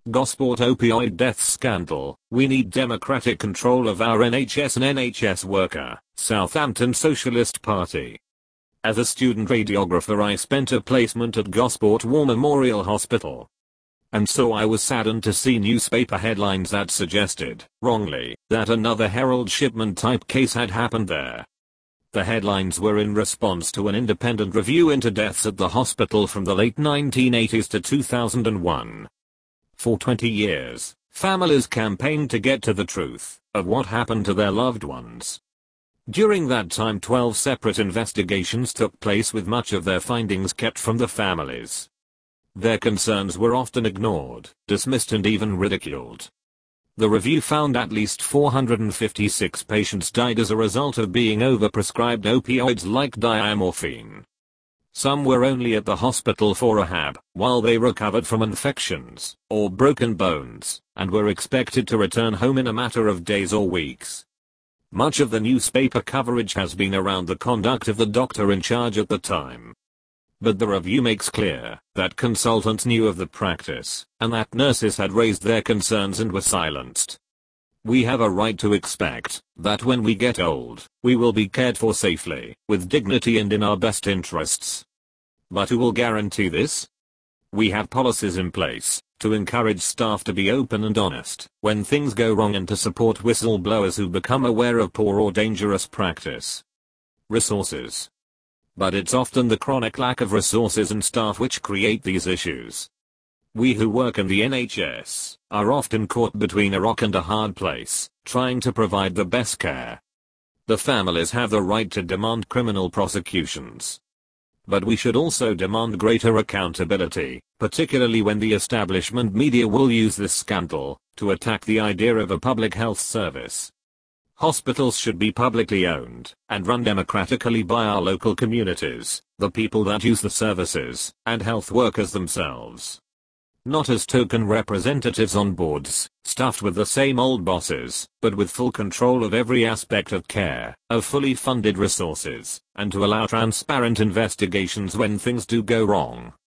Gosport opioid death scandal. We need democratic control of our NHS and NHS worker. Southampton Socialist Party. As a student radiographer, I spent a placement at Gosport War Memorial Hospital. And so I was saddened to see newspaper headlines that suggested, wrongly, that another Herald Shipman type case had happened there. The headlines were in response to an independent review into deaths at the hospital from the late 1980s to 2001. For 20 years, families campaigned to get to the truth of what happened to their loved ones. During that time, 12 separate investigations took place, with much of their findings kept from the families. Their concerns were often ignored, dismissed, and even ridiculed. The review found at least 456 patients died as a result of being overprescribed opioids like diamorphine. Some were only at the hospital for rehab, while they recovered from infections or broken bones, and were expected to return home in a matter of days or weeks. Much of the newspaper coverage has been around the conduct of the doctor in charge at the time. But the review makes clear that consultants knew of the practice, and that nurses had raised their concerns and were silenced. We have a right to expect that when we get old, we will be cared for safely, with dignity and in our best interests. But who will guarantee this? We have policies in place to encourage staff to be open and honest when things go wrong, and to support whistleblowers who become aware of poor or dangerous practice. Resources. But it's often the chronic lack of resources and staff which create these issues. We who work in the NHS are often caught between a rock and a hard place, trying to provide the best care. The families have the right to demand criminal prosecutions. But we should also demand greater accountability, particularly when the establishment media will use this scandal to attack the idea of a public health service. Hospitals should be publicly owned and run democratically by our local communities, the people that use the services, and health workers themselves. Not as token representatives on boards, stuffed with the same old bosses, but with full control of every aspect of care, of fully funded resources, and to allow transparent investigations when things do go wrong.